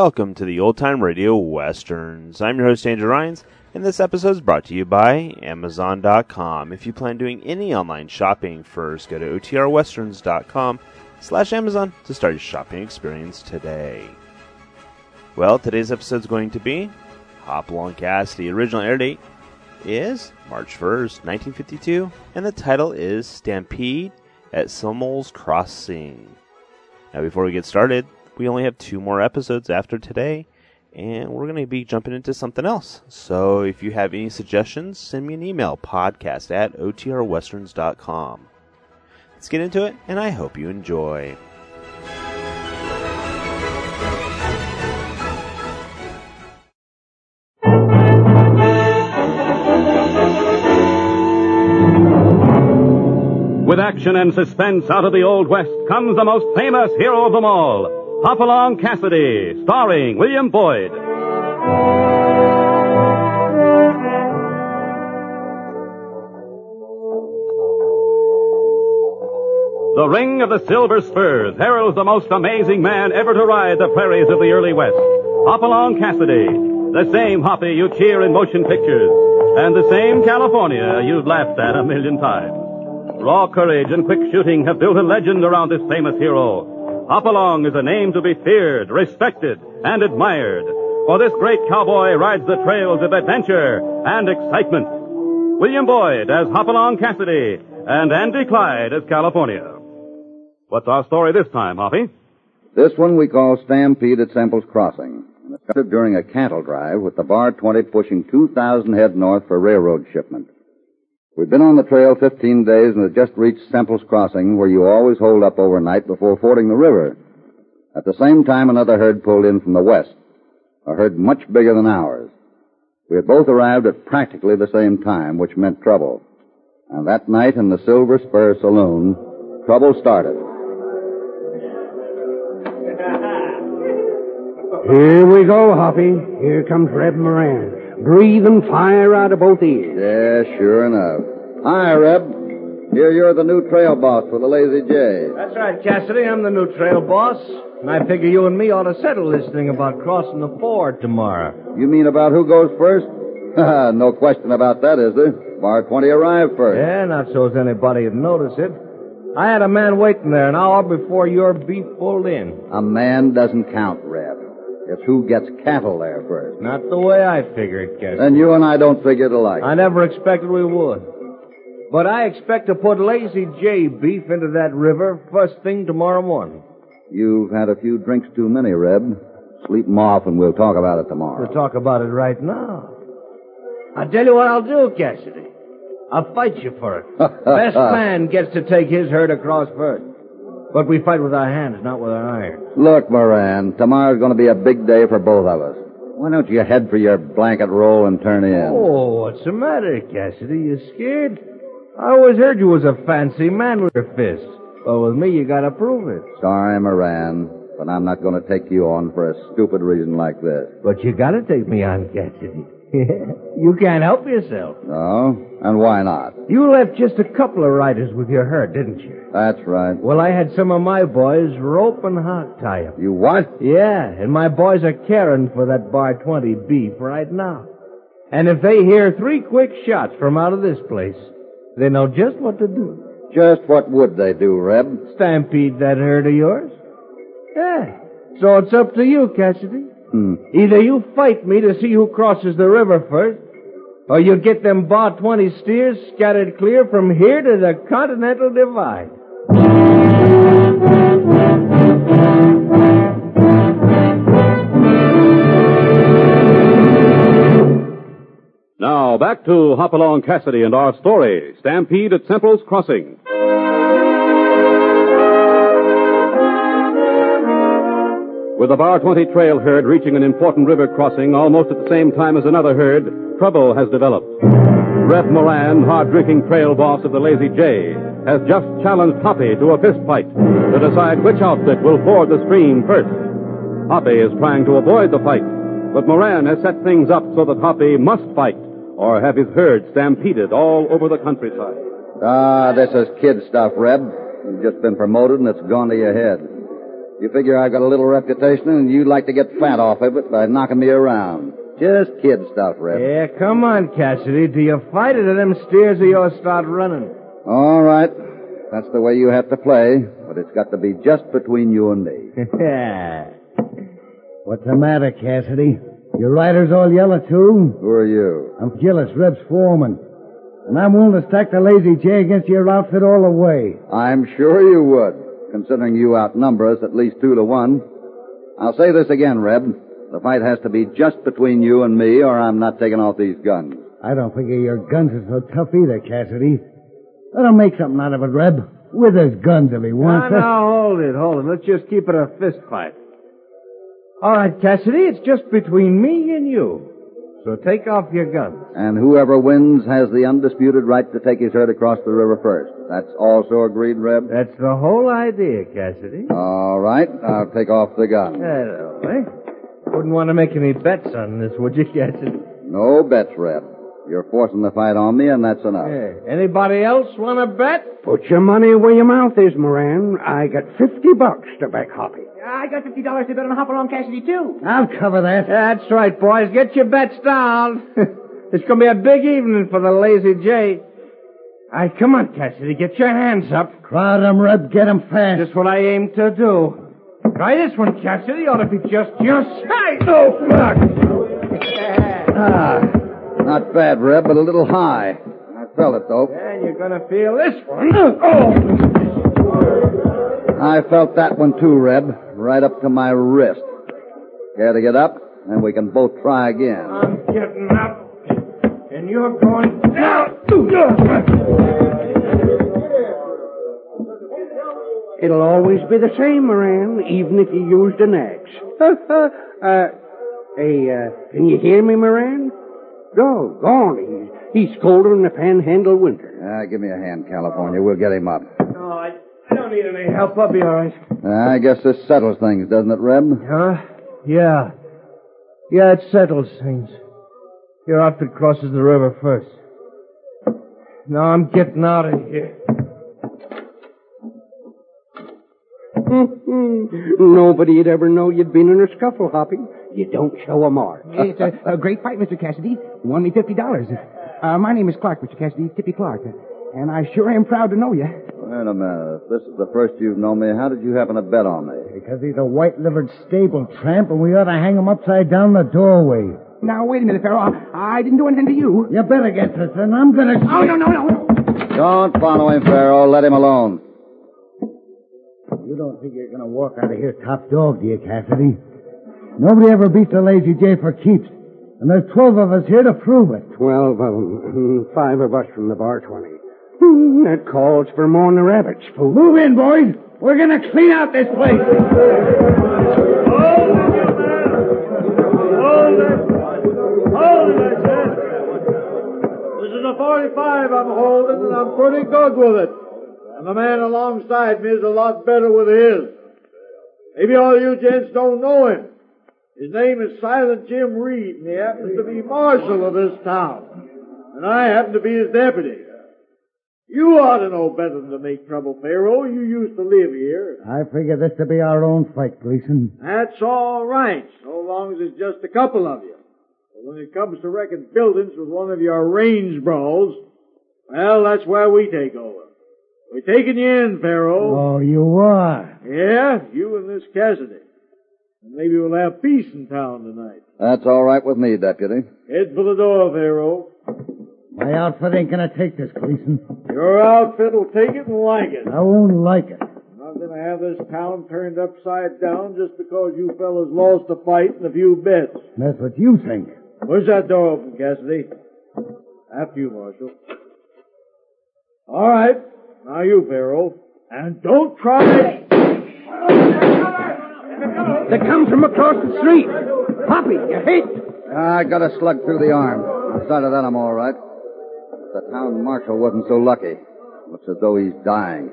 Welcome to the Old Time Radio Westerns. I'm your host, Andrew Rhynes, and this episode is brought to you by Amazon.com. If you plan doing any online shopping first, go to otrwesterns.com/Amazon to start your shopping experience today. Well, today's episode is going to be Hopalong Cassidy. Original air date is March 1st, 1952, and the title is Stampede at Semmel's Crossing. Now, before we get started, we only have 2 more episodes after today, and we're going to be jumping into something else. So if you have any suggestions, send me an email, podcast@otrwesterns.com. Let's get into it, and I hope you enjoy. With action and suspense out of the Old West comes the most famous hero of them all, Hopalong Cassidy, starring William Boyd. The ring of the silver spurs heralds the most amazing man ever to ride the prairies of the early West, Hopalong Cassidy, the same Hoppy you cheer in motion pictures, and the same California you've laughed at a million times. Raw courage and quick shooting have built a legend around this famous hero. Hopalong is a name to be feared, respected, and admired, for this great cowboy rides the trails of adventure and excitement. William Boyd as Hopalong Cassidy, and Andy Clyde as California. What's our story this time, Hoppy? This one we call Stampede at Semmel's Crossing. And it started during a cattle drive with the Bar 20 pushing 2,000 head north for railroad shipment. We've been on the trail 15 days and have just reached Semmel's Crossing, where you always hold up overnight before fording the river. At the same time, another herd pulled in from the west, a herd much bigger than ours. We had both arrived at practically the same time, which meant trouble. And that night in the Silver Spur Saloon, trouble started. Here we go, Hoppy. Here comes Reb Moran. Breathing fire out of both ears. Yeah, sure enough. Hi, Reb. Here you're the new trail boss for the Lazy J. That's right, Cassidy. I'm the new trail boss. And I figure you and me ought to settle this thing about crossing the ford tomorrow. You mean about who goes first? No question about that, is there? Bar 20 arrived first. Yeah, not so as anybody would notice it. I had a man waiting there an hour before your beef pulled in. A man doesn't count, Reb. It's who gets cattle there first. Not the way I figured, Cassidy. Then you and I don't figure it alike. I never expected we would. But I expect to put Lazy J beef into that river first thing tomorrow morning. You've had a few drinks too many, Reb. Sleep 'em off and we'll talk about it tomorrow. We'll talk about it right now. I'll tell you what I'll do, Cassidy. I'll fight you for it. Best man gets to take his herd across first. But we fight with our hands, not with our irons. Look, Moran, tomorrow's going to be a big day for both of us. Why don't you head for your blanket roll and turn in? Oh, what's the matter, Cassidy? You scared? I always heard you was a fancy man with your fists. But with me, you gotta prove it. Sorry, Moran, but I'm not going to take you on for a stupid reason like this. But you gotta take me on, Cassidy. You can't help yourself. No? And why not? You left just a couple of riders with your herd, didn't you? That's right. Well, I had some of my boys rope and hog tie 'em. You what? Yeah, and my boys are caring for that Bar 20 beef right now. And if they hear 3 quick shots from out of this place, they know just what to do. Just what would they do, Reb? Stampede that herd of yours. Yeah. So it's up to you, Cassidy. Either you fight me to see who crosses the river first, or you get them Bar 20 steers scattered clear from here to the Continental Divide. Now, back to Hopalong Cassidy and our story, Stampede at Semmel's Crossing. With the Bar 20 trail herd reaching an important river crossing almost at the same time as another herd, trouble has developed. Reb Moran, hard-drinking trail boss of the Lazy J, has just challenged Hoppy to a fist fight to decide which outfit will ford the stream first. Hoppy is trying to avoid the fight, but Moran has set things up so that Hoppy must fight or have his herd stampeded all over the countryside. This is kid stuff, Reb. You've just been promoted and it's gone to your head. You figure I've got a little reputation and you'd like to get fat off of it by knocking me around. Just kid stuff, Reb. Yeah, come on, Cassidy. Do you fight it or them steers of yours start running? All right. That's the way you have to play, but it's got to be just between you and me. What's the matter, Cassidy? Your riders all yellow, too? Who are you? I'm Gillis, Reb's foreman. And I'm willing to stack the Lazy J against your outfit all the way. I'm sure you would, considering you outnumber us at least 2-1. I'll say this again, Reb. The fight has to be just between you and me, or I'm not taking off these guns. I don't figure your guns are so tough either, Cassidy. Let him make something out of it, Reb. With his guns if he wants. Now, hold it. Let's just keep it a fist fight. All right, Cassidy, it's just between me and you. So take off your guns. And whoever wins has the undisputed right to take his herd across the river first. That's also agreed, Reb? That's the whole idea, Cassidy. All right, I'll take off the gun. Hello, Wouldn't want to make any bets on this, would you, Cassidy? No bets, Reb. You're forcing the fight on me, and that's enough. Hey, anybody else want to bet? Put your money where your mouth is, Moran. I got $50 to back Hoppy. I got $50 to bet on Hopalong Cassidy, too. I'll cover that. That's right, boys. Get your bets down. It's going to be a big evening for the Lazy J. All right, come on, Cassidy. Get your hands up. Crowd 'em, Reb. Get 'em fast. Just what I aim to do. Try this one, Cassidy. Ought to be just your size. Oh, fuck. Not bad, Reb, but a little high. I felt it, though. And you're going to feel this one. I felt that one, too, Reb. Right up to my wrist. Care to get up? Then we can both try again. I'm getting up. And you're going down. It'll always be the same, Moran, even if you used an axe. Can you hear me, Moran? Go on. He's colder than the panhandle winter. Give me a hand, California. We'll get him up. No, I don't need any help. I'll be all right. I guess this settles things, doesn't it, Reb? Yeah. Yeah, it settles things. Your outfit crosses the river first. Now I'm getting out of here. Nobody'd ever know you'd been in a scuffle, Hoppy. You don't show a mark. It's a great fight, Mr. Cassidy. You won me $50. My name is Clark, Mr. Cassidy, Tippy Clark. And I sure am proud to know you. Wait a minute. If this is the first you've known me, how did you happen to bet on me? Because he's a white-livered stable tramp, and we ought to hang him upside down the doorway. Now, wait a minute, Pharaoh. I didn't do anything to you. You bet against us, and I'm going to... Oh, no. Don't follow him, Pharaoh. Let him alone. You don't think you're going to walk out of here top dog, do you, Cassidy? Nobody ever beat the Lazy J for keeps. And there's 12 of us here to prove it. 12 of them. 5 of us from the bar 20. That calls for more than the rabbits, fool. Move in, boys. We're going to clean out this place. Hold it, I said. This is a 45 I'm holding, and I'm pretty good with it. And the man alongside me is a lot better with his. Maybe all you gents don't know him. His name is Silent Jim Reed, and he happens to be marshal of this town. And I happen to be his deputy. You ought to know better than to make trouble, Pharaoh. You used to live here. I figure this to be our own fight, Gleason. That's all right, so long as it's just a couple of you. But when it comes to wrecking buildings with one of your range brawls, well, that's where we take over. We're taking you in, Pharaoh. Oh, you are? Yeah, you and this Cassidy. And maybe we'll have peace in town tonight. That's all right with me, Deputy. Head for the door, Pharaoh. My outfit ain't gonna take this, Gleason. Your outfit will take it and like it. I won't like it. I'm not going to have this town turned upside down just because you fellas lost a fight and a few bets. That's what you think. Push that door open, Cassidy. After you, Marshal. All right. Now you, Pharaoh. And don't try... They come from across the street. Hoppy, you hit. I got a slug through the arm. Outside of that, I'm all right. The town marshal wasn't so lucky. Looks as though he's dying.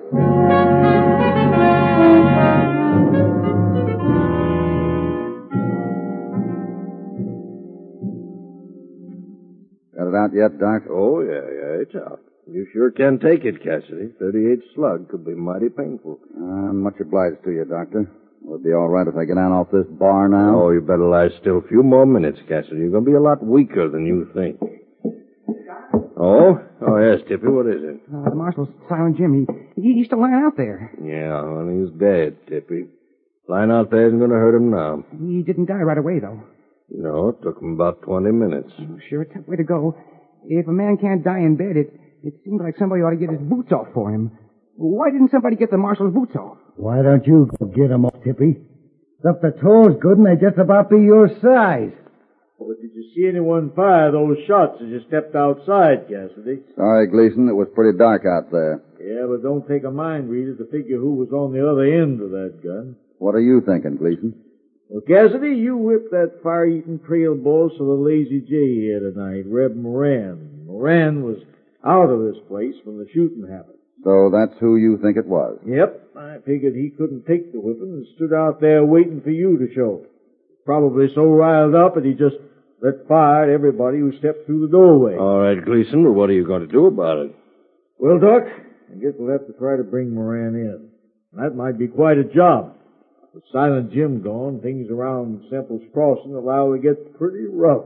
Got it out yet, Doc? Oh, yeah, it's out. You sure can take it, Cassidy. 38 slug could be mighty painful. I'm much obliged to you, Doctor. Will it be all right if I get down off this bar now? Oh, you better lie still a few more minutes, Cassidy. You're going to be a lot weaker than you think. Oh? Oh, yes, Tippy, what is it? The marshal's Silent Jim. He's still lying out there. Yeah, well, he's dead, Tippy. Lying out there isn't going to hurt him now. He didn't die right away, though. No, it took him about 20 minutes. Sure, a tough way to go. If a man can't die in bed, it seems like somebody ought to get his boots off for him. Why didn't somebody get the marshal's boots off? Why don't you go get 'em off, Tippy? Up the toes good, and they just about be your size. Well, did you see anyone fire those shots as you stepped outside, Cassidy? Sorry, Gleason. It was pretty dark out there. Yeah, but don't take a mind reader to figure who was on the other end of that gun. What are you thinking, Gleason? Well, Cassidy, you whipped that fire-eating trail boss of the Lazy J here tonight, Reb Moran. Moran was out of this place when the shooting happened. So that's who you think it was? Yep. I figured he couldn't take the whipping and stood out there waiting for you to show. Probably so riled up that he just let fire at everybody who stepped through the doorway. All right, Gleason, well, what are you going to do about it? Well, Doc, I guess we'll have to try to bring Moran in. That might be quite a job. With Silent Jim gone, things around Semple's Crossing allow to get pretty rough.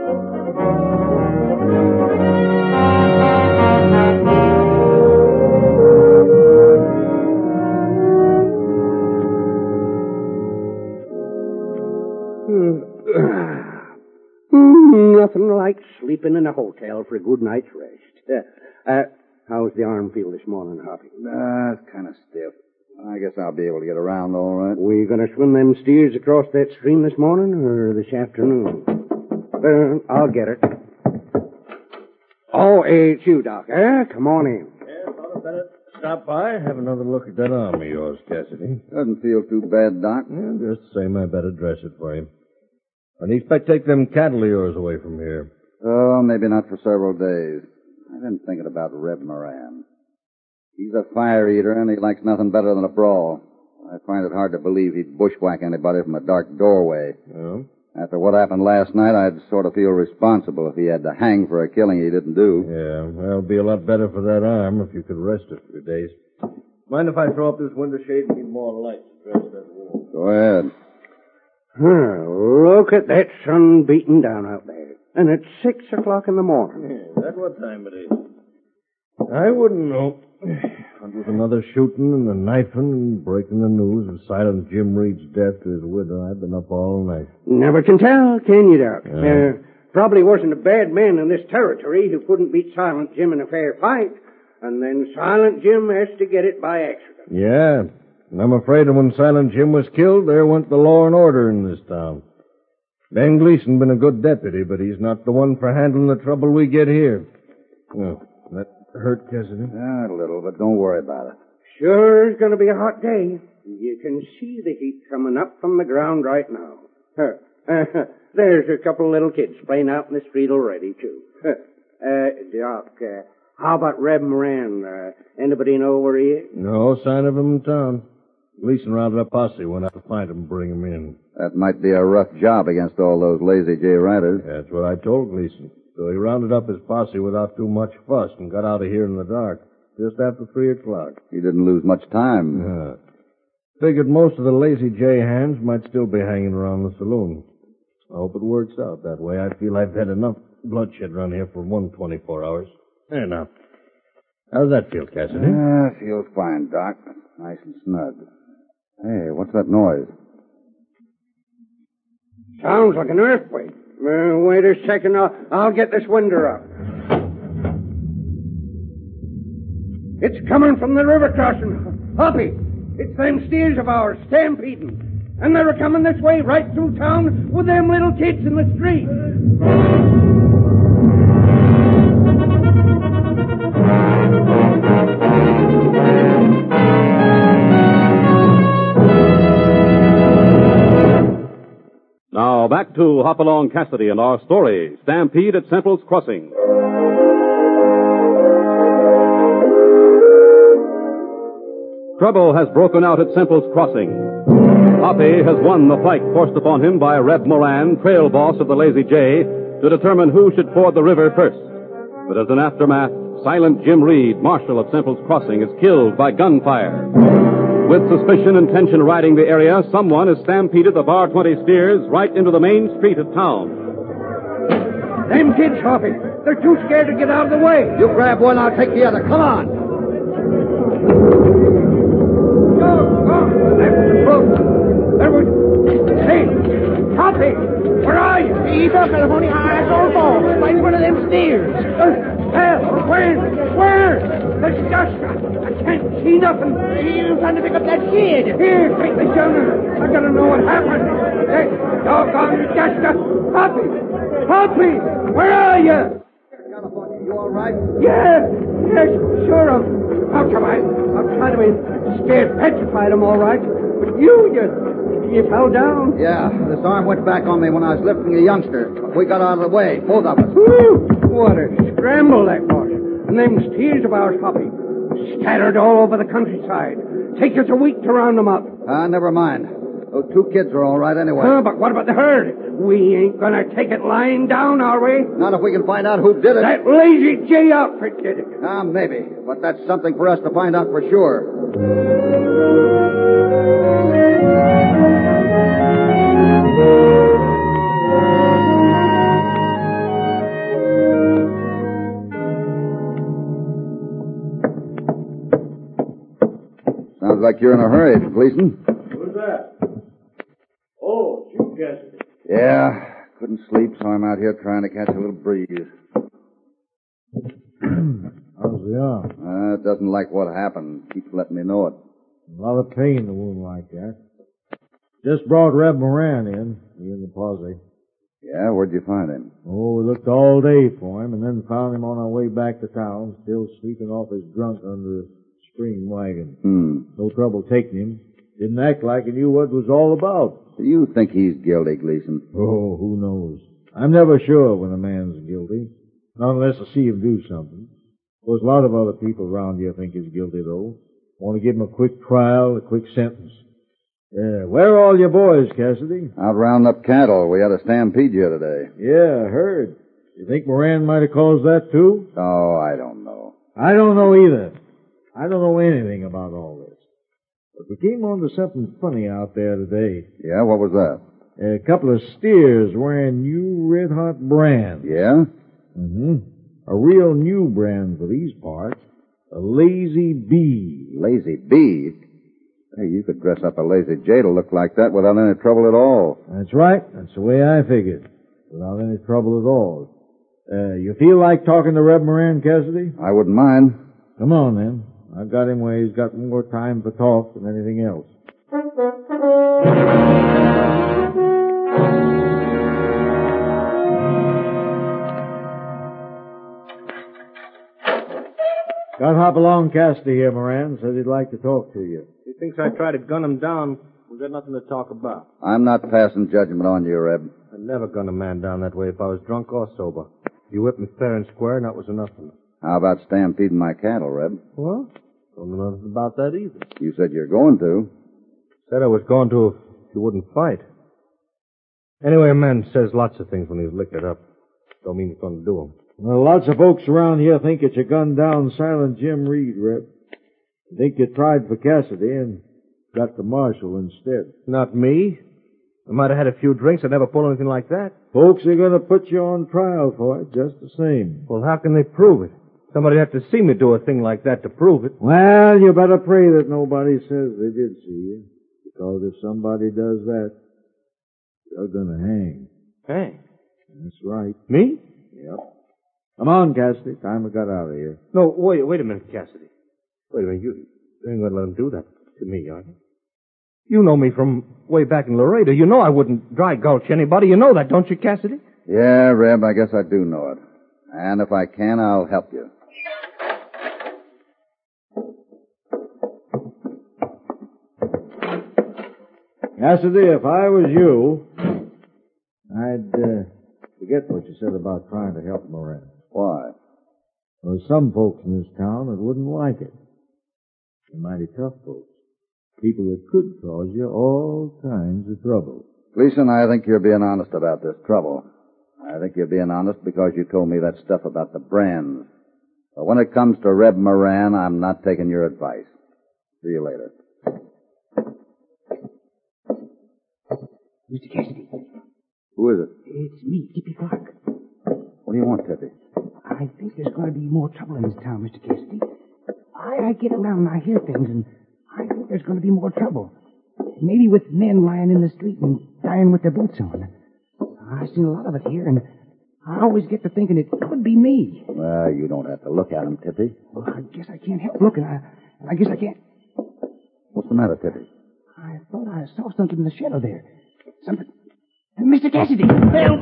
Nothing like sleeping in a hotel for a good night's rest. How's the arm feel this morning, Hoppy? It's kind of stiff. I guess I'll be able to get around all right. Were you going to swim them steers across that stream this morning or this afternoon? I'll get it. Oh, it's you, Doc. Come on in. Yeah, Father Bennett, stop by. Have another look at that arm of yours, Cassidy. Doesn't feel too bad, Doc. Yeah, just the same, I better dress it for you. I need to take them cattle of yours away from here. Oh, maybe not for several days. I've been thinking about Reb Moran. He's a fire eater, and he likes nothing better than a brawl. I find it hard to believe he'd bushwhack anybody from a dark doorway. Oh? After what happened last night, I'd sort of feel responsible if he had to hang for a killing he didn't do. Yeah, well, it'd be a lot better for that arm if you could rest a few days. Mind if I throw up this window shade and need more light to dress that wall? Go ahead. Look at that sun beating down out there. And it's 6 o'clock in the morning. Yeah, that's what time it is. I wouldn't know. What with another shooting and a knifing and breaking the news of Silent Jim Reed's death to his widow, I've been up all night. Never can tell, can you, Doc? Probably wasn't a bad man in this territory who couldn't beat Silent Jim in a fair fight. And then Silent Jim has to get it by accident. Yeah, and I'm afraid that when Silent Jim was killed, there went the law and order in this town. Ben Gleason been a good deputy, but he's not the one for handling the trouble we get here. Well, that hurt, Cassidy? A little, but don't worry about it. Sure is going to be a hot day. You can see the heat coming up from the ground right now. There's a couple of little kids playing out in the street already, too. Doc, how about Reb Moran? Anybody know where he is? No sign of him in town. Gleason rounded up posse, went out to find him and bring him in. That might be a rough job against all those Lazy J riders. That's what I told Gleason. So he rounded up his posse without too much fuss and got out of here in the dark, just after 3 o'clock. He didn't lose much time. Figured most of the Lazy J hands might still be hanging around the saloon. I hope it works out that way. I feel I've had enough bloodshed around here for 24 hours. There now. How's that feel, Cassidy? Feels fine, Doc. Nice and snug. Hey, what's that noise? Sounds like an earthquake. Wait a second. I'll get this window up. It's coming from the river crossing. Hoppy, it's them steers of ours stampeding. And they're coming this way right through town with them little kids in the street. Now, back to Hopalong Cassidy and our story, Stampede at Semple's Crossing. Trouble has broken out at Semple's Crossing. Hoppy has won the fight forced upon him by Reb Moran, trail boss of the Lazy J, to determine who should ford the river first. But as an aftermath, Silent Jim Reed, marshal of Semple's Crossing, is killed by gunfire. With suspicion and tension riding the area, someone has stampeded the Bar 20 steers right into the main street of town. Them kids, Hoppy. They're too scared to get out of the way. You grab one, I'll take the other. Come on. Go. There was... Hey, Hoppy, where are you? He's up, California. I saw him fall right in front of them steers. Where? There's Joshua. I can't see nothing. He's trying to pick up that kid. Here, take the gun. I gotta know what happened. Hey, doggone you, Joshua. Hoppy, where are you? California, you all right? Yes, sure. I'll try to be scared, petrified. I'm all right. But you fell down. Yeah, this arm went back on me when I was lifting a youngster. We got out of the way, both of us. Whew, what a scramble that was. And them steers of ours, Hoppy, scattered all over the countryside. Take us a week to round them up. Never mind. Those two kids are all right anyway. But what about the herd? We ain't gonna take it lying down, are we? Not if we can find out who did it. That lazy J outfit did it. Maybe. But that's something for us to find out for sure. Sounds like you're in a hurry, Gleason. Who's that? Oh, it's you, Cassidy. Yeah, couldn't sleep, so I'm out here trying to catch a little breeze. How's the arm? It doesn't like what happened. Keeps letting me know it. A lot of pain in the wound like that. Just brought Reb Moran in. He and the posse. Yeah, where'd you find him? Oh, we looked all day for him and then found him on our way back to town, still sleeping off his drunk under a spring wagon. No trouble taking him. Didn't act like he knew what it was all about. Do you think he's guilty, Gleason? Oh, who knows? I'm never sure when a man's guilty. Not unless I see him do something. There's a lot of other people around here think he's guilty, though. Want to give him a quick trial, a quick sentence. Where are all your boys, Cassidy? Out rounding up cattle. We had a stampede here today. Yeah, I heard. You think Moran might have caused that, too? Oh, I don't know. I don't know either. I don't know anything about all this. But we came on to something funny out there today. Yeah, what was that? A couple of steers wearing new red-hot brands. Yeah? A real new brand for these parts. A Lazy B. Lazy B? Hey, you could dress up a Lazy J to look like that without any trouble at all. That's right. That's the way I figured. Without any trouble at all. You feel like talking to Reb Moran, Cassidy? I wouldn't mind. Come on, then. I've got him where he's got more time for talk than anything else. Got Hopalong Cassidy here, Moran. Says he'd like to talk to you. He thinks I tried to gun him down. We got nothing to talk about. I'm not passing judgment on you, Reb. I'd never gun a man down that way if I was drunk or sober. You whipped me fair and square, and that was enough for me. How about stampeding my cattle, Reb? What? Don't know nothing about that either. You said you're going to. Said I was going to if you wouldn't fight. Anyway, a man says lots of things when he's liquored up. Don't mean he's going to do them. Well, lots of folks around here think that you gunned down Silent Jim Reed, Reb. Think you tried for Cassidy and got the marshal instead. Not me. I might have had a few drinks. I'd never pull anything like that. Folks are going to put you on trial for it just the same. Well, how can they prove it? Somebody'd have to see me do a thing like that to prove it. Well, you better pray that nobody says they did see you. Because if somebody does that, you're going to hang. Hang? That's right. Me? Yep. Come on, Cassidy. Time we got out of here. No, wait a minute, Cassidy. Wait a minute. You ain't going to let him do that to me, are you? You know me from way back in Laredo. You know I wouldn't dry gulch anybody. You know that, don't you, Cassidy? Yeah, Reb, I guess I do know it. And if I can, I'll help you. Cassidy, if I was you, I'd forget what you said about trying to help Moran. Why? There's some folks in this town that wouldn't like it. They're mighty tough folks. People that could cause you all kinds of trouble. Gleason, I think you're being honest about this trouble. I think you're being honest because you told me that stuff about the brands. But when it comes to Reb Moran, I'm not taking your advice. See you later. Mr. Cassidy, Who is it? it's me, Tippy Clark. What do you want, Tippy? I think there's going to be more trouble in this town, Mr. Cassidy. I get around and I hear things, and I think there's going to be more trouble. Maybe with men lying in the street and dying with their boots on. I've seen a lot of it here, and I always get to thinking it could be me. Well, you don't have to look at him, Tippy. Well, I guess I can't help looking. I guess I can't. What's the matter, Tippy? I thought I saw something in the shadow there. Something. Mr. Cassidy! Help!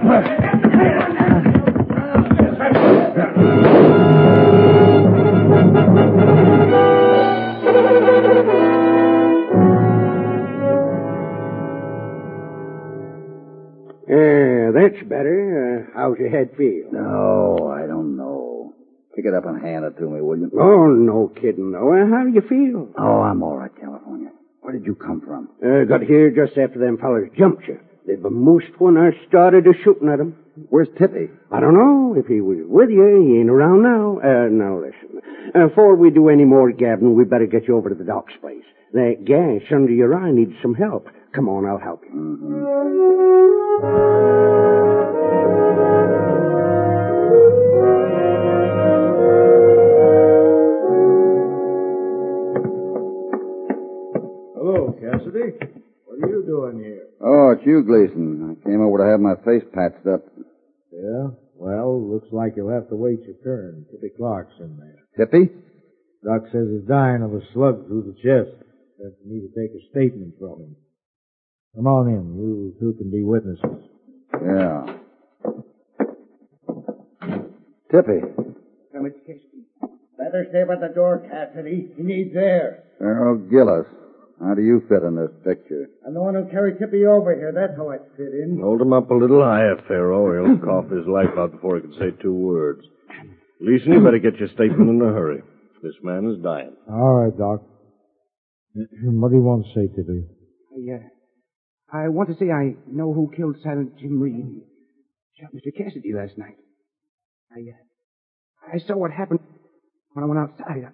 That's better. How's your head feel? No, I don't know. Pick it up and hand it to me, will you? Oh, no kidding, though. How do you feel? Oh, I'm all right, California. Where did you come from? Got here just after them fellers jumped you. They vamoosed when I started shooting at them. Where's Tippy? I don't know. If he was with you, he ain't around now. Now, listen. Before we do any more gabbing, we better get you over to the doc's place. That gash under your eye needs some help. Come on, I'll help you. Hello, Cassidy. What are you doing here? Oh, it's you, Gleason. I came over to have my face patched up. Yeah? Well, looks like you'll have to wait your turn. Tippy Clark's in there. Tippy? Doc says he's dying of a slug through the chest. Says for me to take a statement from him. Come on in. You two can be witnesses. Yeah. Tippy. Come, Mr. Cassidy. Better stay by the door, Cassidy. He needs air. Earl Gillis. How do you fit in this picture? I'm the one who carried Tippy over here. That's how I fit in. Hold him up a little higher, Pharaoh. He'll cough his life out before he can say 2 words. Gleason, you better get your statement in a hurry. This man is dying. All right, Doc. What do you want to say, Tippy? I want to say I know who killed Silent Jim Reed and shot Mr. Cassidy last night. I saw what happened when I went outside.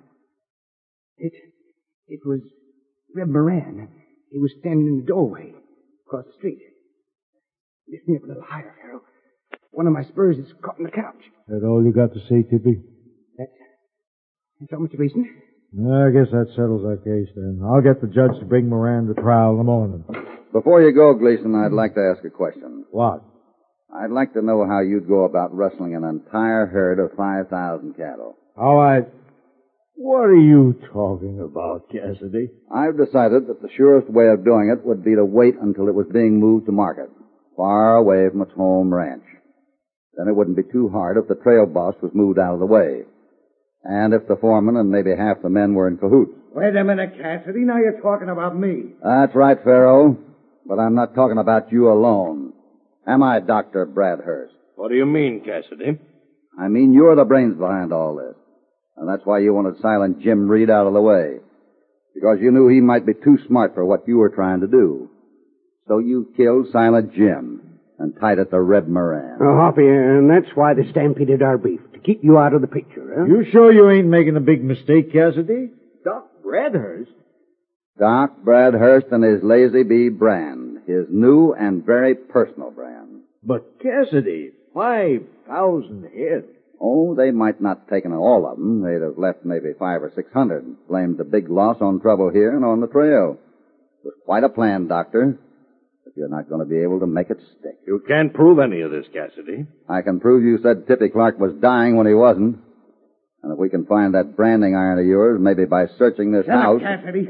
It was Reb Moran. He was standing in the doorway across the street. Lift me up a little higher, Pharaoh. One of my spurs is caught in the couch. That all you got to say, Tippy? That's all, Mr. Gleason. I guess that settles our case, then. I'll get the judge to bring Moran to trial in the morning. Before you go, Gleason, I'd like to ask a question. What? I'd like to know how you'd go about rustling an entire herd of 5,000 cattle. All right. What are you talking about, Cassidy? I've decided that the surest way of doing it would be to wait until it was being moved to market, far away from its home ranch. Then it wouldn't be too hard if the trail boss was moved out of the way. And if the foreman and maybe half the men were in cahoots. Wait a minute, Cassidy. Now you're talking about me. That's right, Pharaoh. But I'm not talking about you alone. Am I, Dr. Bradhurst? What do you mean, Cassidy? I mean, you're the brains behind all this. And that's why you wanted Silent Jim Reed out of the way. Because you knew he might be too smart for what you were trying to do. So you killed Silent Jim and tied it to Reb Moran. Oh, Hoppy, and that's why they stampeded our beef, to keep you out of the picture, huh? You sure you ain't making a big mistake, Cassidy? Doc Bradhurst? Doc Bradhurst and his Lazy Bee brand. His new and very personal brand. But, Cassidy, 5,000 head. Oh, they might not have taken all of them. They'd have left maybe 500 or 600. Blamed the big loss on trouble here and on the trail. It was quite a plan, Doctor. But you're not going to be able to make it stick. You can't prove any of this, Cassidy. I can prove you said Tippy Clark was dying when he wasn't. And if we can find that branding iron of yours, maybe by searching this house... Shut up, Cassidy.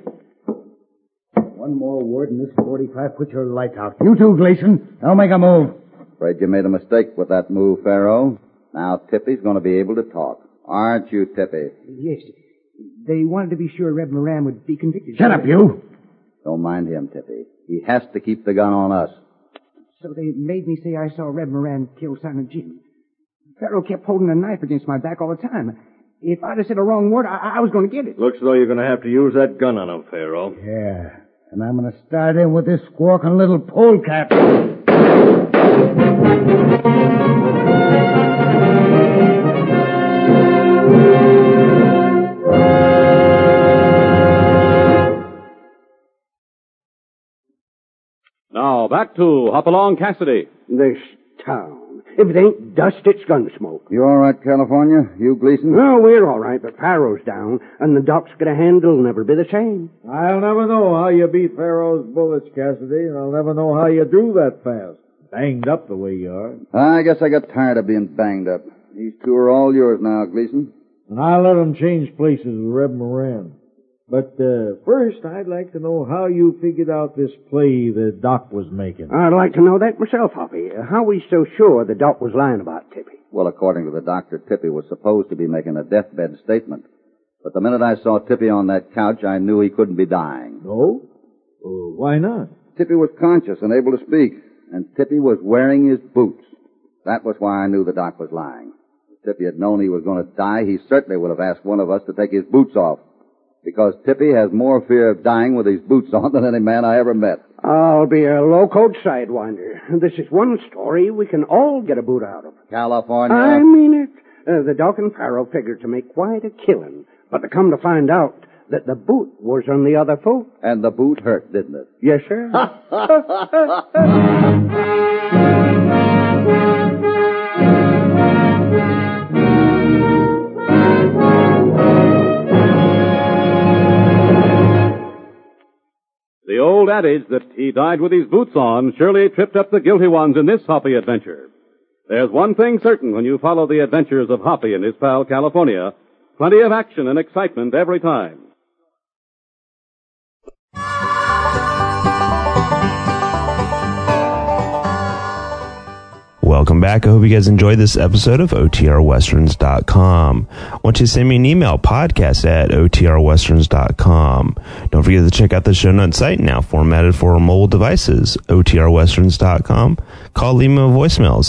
One more word and this 45 puts your lights out. You too, Gleason. I'll make a move. Afraid you made a mistake with that move, Pharaoh. Now Tippy's going to be able to talk. Aren't you, Tippy? Yes. They wanted to be sure Reb Moran would be convicted. Shut up, you. Don't mind him, Tippy. He has to keep the gun on us. So they made me say I saw Reb Moran kill Silent Jim. Pharaoh kept holding a knife against my back all the time. If I'd have said a wrong word, I was going to get it. Looks as though you're going to have to use that gun on him, Pharaoh. Yeah. And I'm going to start in with this squawking little polecat. Now, back back to Hopalong Cassidy. This town. If it ain't dust, it's gun smoke. You all right, California? You, Gleason? No, we're all right, but Pharaoh's down, and the doc's got a handle never be the same. I'll never know how you beat Pharaoh's bullets, Cassidy, and I'll never know how you drew that fast. Banged up the way you are. I guess I got tired of being banged up. These two are all yours now, Gleason. And I'll let them change places with Reb Moran. But first, I'd like to know how you figured out this play the Doc was making. I'd like to know that myself, Hoppy. How we so sure the doc was lying about Tippy? Well, according to the doctor, Tippy was supposed to be making a deathbed statement. But the minute I saw Tippy on that couch, I knew he couldn't be dying. No? Why not? Tippy was conscious and able to speak, and Tippy was wearing his boots. That was why I knew the doc was lying. If Tippy had known he was going to die, he certainly would have asked one of us to take his boots off. Because Tippy has more fear of dying with his boots on than any man I ever met. I'll be a low-coat sidewinder. This is one story we can all get a boot out of. California. I mean it. The Doc and Pharaoh figured to make quite a killing. But to come to find out that the boot was on the other foot. And the boot hurt, didn't it? Yes, sir. The old adage that he died with his boots on surely tripped up the guilty ones in this Hoppy adventure. There's one thing certain when you follow the adventures of Hoppy and his pal California. Plenty of action and excitement every time. Welcome back. I hope you guys enjoyed this episode of OTRWesterns.com. I want you to send me an email, podcast@OTRWesterns.com. Don't forget to check out the show notes site, now formatted for mobile devices, OTRWesterns.com. Call, leave me a voicemail,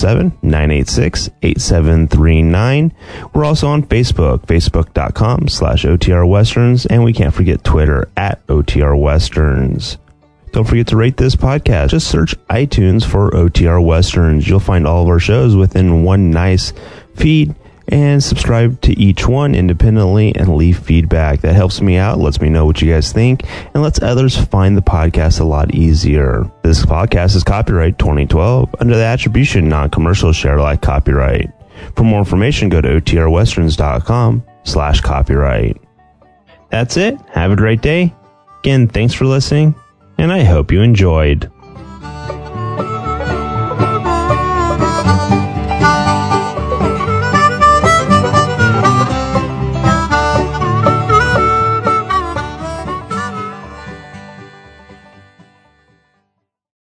707-986-8739. We're also on Facebook, Facebook.com/OTRWesterns, and we can't forget Twitter @OTRWesterns. Don't forget to rate this podcast. Just search iTunes for OTR Westerns. You'll find all of our shows within one nice feed, and subscribe to each one independently and leave feedback. That helps me out, lets me know what you guys think, and lets others find the podcast a lot easier. This podcast is copyright 2012 under the attribution non-commercial share alike copyright. For more information, go to OTRWesterns.com/copyright. That's it. Have a great day. Again, thanks for listening, and I hope you enjoyed.